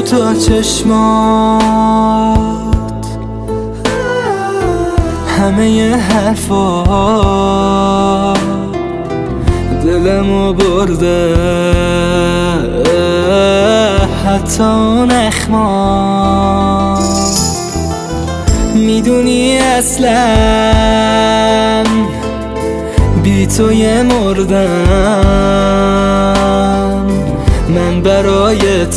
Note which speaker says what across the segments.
Speaker 1: تا چشمات، همه حرفا دلمو برده، حتی اون اخما. میدونی اصلا بی تو یه مردم، من برای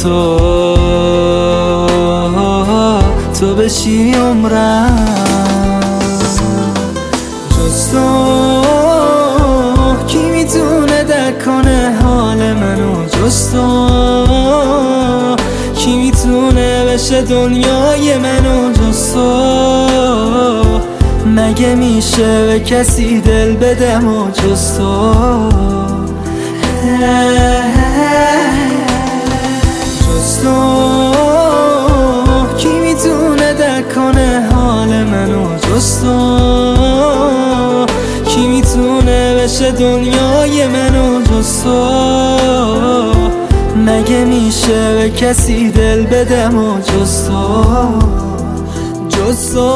Speaker 1: تو بشی عمرم. جز تو کی میتونه درک کنه حال منو، جز تو کی میتونه بشه دنیای منو، جز تو مگه میشه به کسی دل بدم و جز تو. جز تو کی میتونه درک کنه حال منو، جز تو کی میتونه بشه دنیای منو، جز تو مگه میشه به کسی دل بدم و جز تو، جز تو.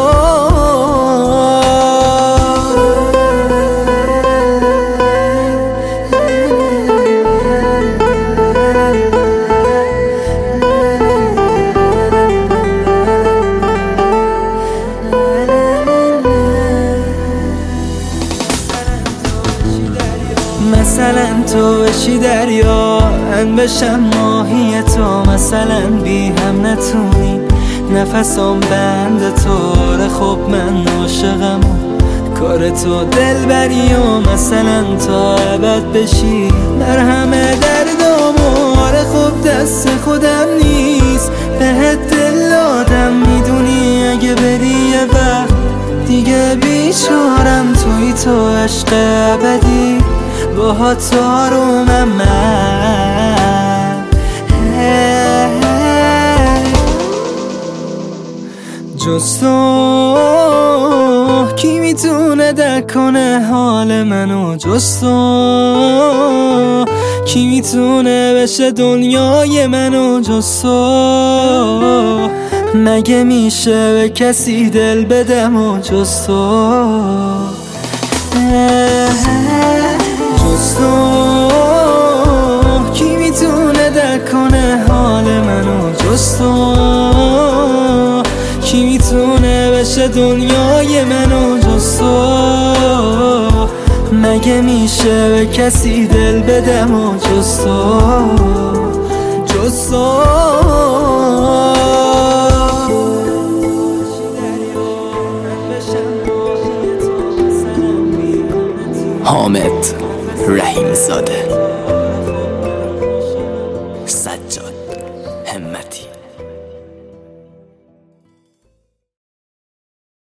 Speaker 1: مثلا تو بشی دریا، من بشم ماهی تو، مثلا بی هم نتونی نفسم بند تو. خب من عاشقم و کار تو دل بری، و مثلا تا ابد بشی مرهم دردم. آره خب دست خودم نیست بهت دل دادم، میدونی اگه بری یه وقت دیگه بیچارم. توی تو عشق ابدی با تو آرومم من. جز تو کی میتونه درک کنه حال منو، جز تو کی میتونه بشه دنیای منو، جز تو مگه میشه به کسی دل بدم و جز تو. جز تو کی میتونه درک کنه حال منو، جز تو کی میتونه بشه دنیای منو، جز تو مگه میشه به کسی دل بدم و جز تو، جز تو.
Speaker 2: حامد رحیم زاده.